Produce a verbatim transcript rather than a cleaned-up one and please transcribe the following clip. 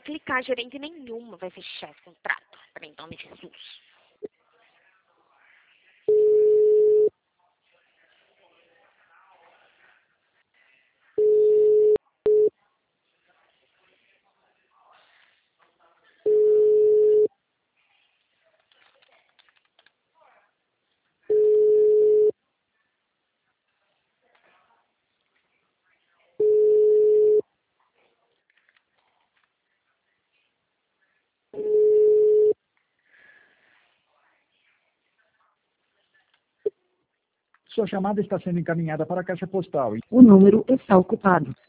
clicar, gerente nenhuma vai fechar esse contrato. Em nome de Jesus. Sua chamada está sendo encaminhada para a caixa postal. O número está ocupado.